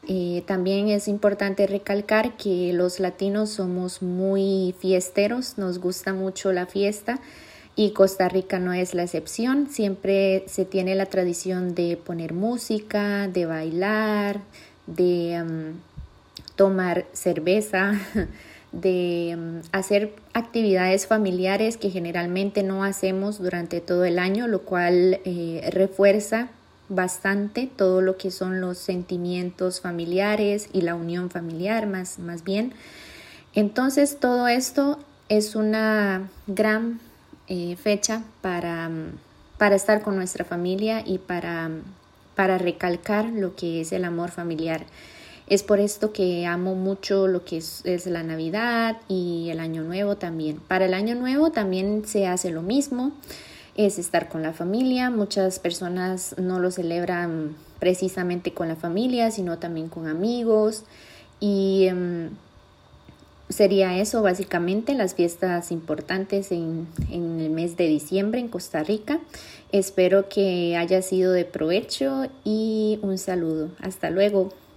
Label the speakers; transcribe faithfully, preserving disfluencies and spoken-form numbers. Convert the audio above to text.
Speaker 1: Eh, también es importante recalcar que los latinos somos muy fiesteros, nos gusta mucho la fiesta y Costa Rica no es la excepción. Siempre se tiene la tradición de poner música, de bailar, de um, tomar cerveza, de um, hacer actividades familiares que generalmente no hacemos durante todo el año, lo cual eh, refuerza bastante todo lo que son los sentimientos familiares y la unión familiar más, más bien. Entonces todo esto es una gran eh, fecha para, para estar con nuestra familia y para, para recalcar lo que es el amor familiar. Es por esto que amo mucho lo que es, es la Navidad y el Año Nuevo también. Para el Año Nuevo también se hace lo mismo. Es estar con la familia. Muchas personas no lo celebran precisamente con la familia, sino también con amigos. Y um, sería eso básicamente las fiestas importantes en, en el mes de diciembre en Costa Rica. Espero que haya sido de provecho y un saludo. Hasta luego.